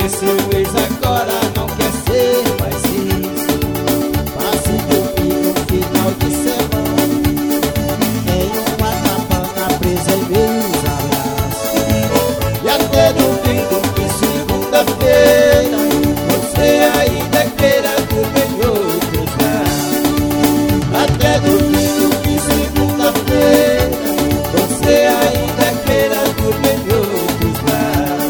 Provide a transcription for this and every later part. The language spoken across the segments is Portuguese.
porque seu ex agora não quer ser mais isso. Passe dormir no final de semana em uma cabana presa em meus abraços. E até duvido que segunda-feira você ainda queira dormir em outros braços. Até duvido que segunda-feira você ainda queira dormir em outros braços.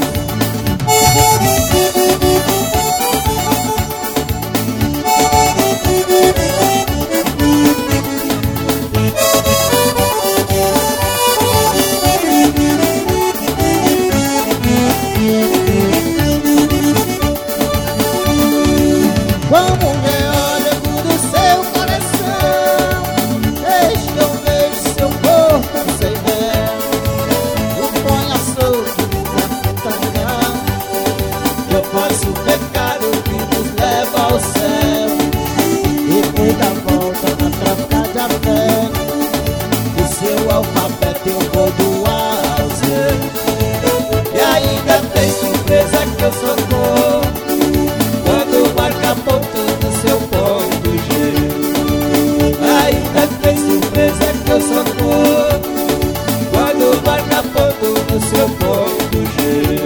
Como ver olho do seu coração, deixe que eu vejo seu corpo sem véu. Não ponha solto na tanga, Eu faço o pecado que nos leva ao céu. depois da volta na troca de afeto. O seu alfabeto eu vou do A ao Z. E ainda tem surpresa que eu sou cor quando marca ponto no seu ponto G. Ainda tem surpresa que eu sou cor quando marca ponto no seu ponto G.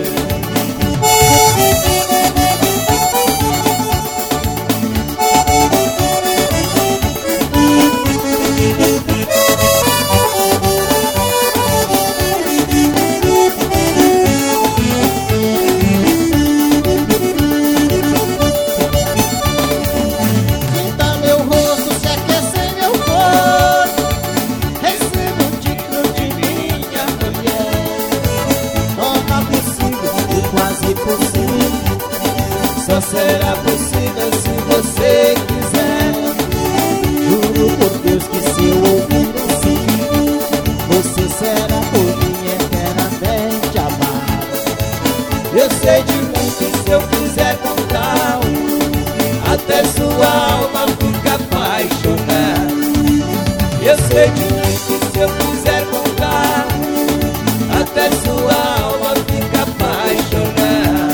Sinta meu rosto se aquecer meu corpo, receba um título de minha mulher. Torna possível o quase possível, Só será possível se você quiser. juro por Deus que se eu ouvir um sim, você será por mim eternamente amada. Eu sei de muito e se eu quiser contar, até sua alma fica apaixonada. Eu sei de muito e se eu quiser contar, até sua alma fica apaixonada.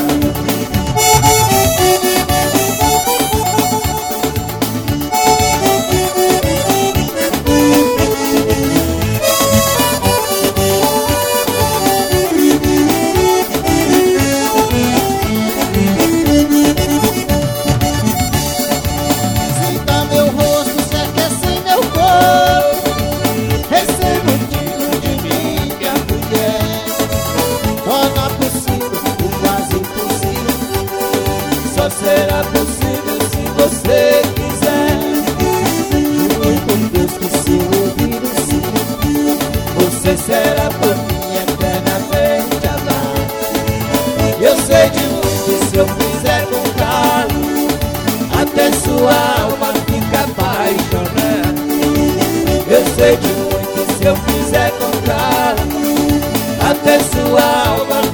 Sinta meu rosto se aquecer meu corpo, receba um título de minha mulher. Torna possível o quase impossível, Só será possível se você quiser. juro por Deus que se eu ouvir um sim, Você será por mim eternamente amada. Eu sei de muito e se eu quiser contar, até sua alma fica apaixonada. Eu sei de muito e se eu quiser contar, até sua alma